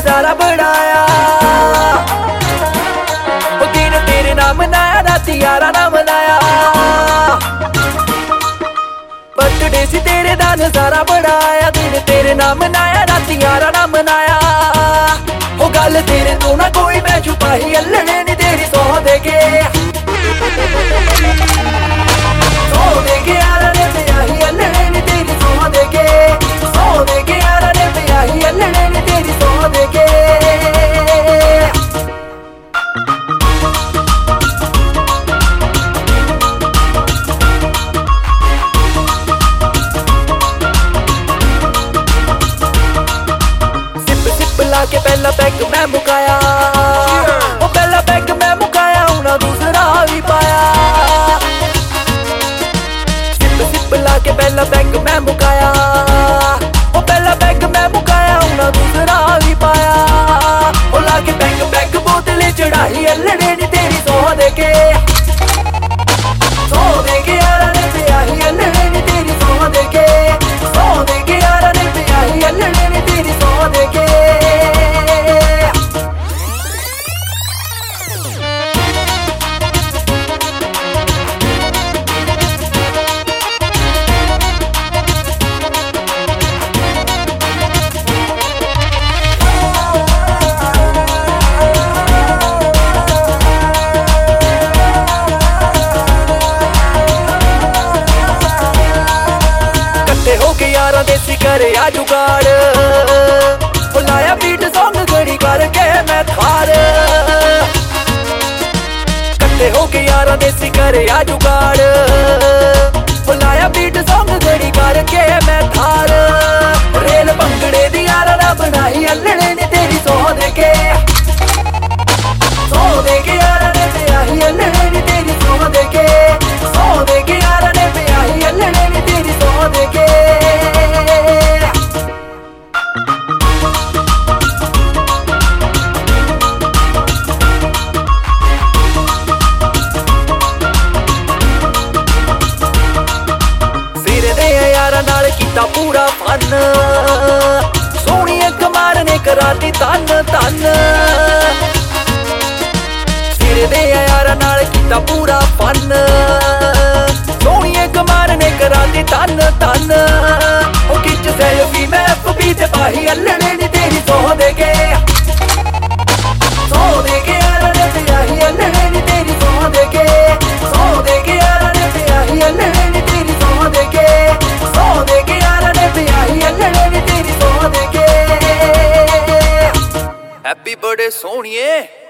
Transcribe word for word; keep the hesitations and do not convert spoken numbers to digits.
सारा बनाया। दिन तेरे नाम मनाया, राती यारा ना मनाया। बर्थडे सी तेरे दा नजारा बनाया। दिन तेरे नाम मनाया, राती यारा ना मनाया। ओ गल तेरे तो ना कोई मैं छुपाई, अल्लड़े नी तेरी सौ दे के सौ दे के यारा ने ब्याही, अल्लड़े नी तेरी सौ दे के सौ दे के यारा ने ब्याही, अल्लड़े नी तेरी सौ दे के। के पहला पैग मैं मुकाया, ओ पहला पैग मैं मुकाया, उन्हें दूसरा भी पाया। सिप सिप ला के पहला पैग मैं मुकाया, ओ पहला पैग मैं मुकाया, उन्हें दूसरा भी पाया। ओ ला के पैग पैग बोतले चढ़ाई, अल्लड़े नी तेरी सौ दे के सौ दे के यारा ने ब्याही, अल्लड़े नी तेरी सौ दे के सौ दे के यारा ने ब्याही, अल्लड़े नी तेरी सौ दे के। हो के यारा देसी करे आ जुगाड़, बुलाया बीट सॉन्ग घड़ी करके मैं थार। कट्टे हो के यारा देसी करे आ जुगाड़, बुलाया बीट सॉन्ग घड़ी करके मैं थार। रेल भंगड़े दी यारा ना बनाई, अल्लड़े ने तेरी सौ दे के सौ दे के यारा ने ब्याही, अल्लड़े ने तेरी सौ दे के सौ दे के यारा ने ब्याही, अल्लड़े ने तेरी सौ दे के। नाल कीता पूरा फन, सोहनी कमार ने कराती तन तन। सिर दे यारा नाल कीता पूरा फन, सोहनी कमार ने कराती तन तन। ओ खिच सेल्फी मैं एफबी ते पाही, अल्लड़े नी तेरी सौ दे के सौ दे के यारा ने ब्याही, अल्लड़े नी तेरी सौ दे के सौ दे के यारा ने ब्याही, अल्लड़े नी तेरी सौ दे के सौ दे के यारा ने ब्याही, अल्लड़े नी तेरी सौ दे के। Happy birthday सोहणिए।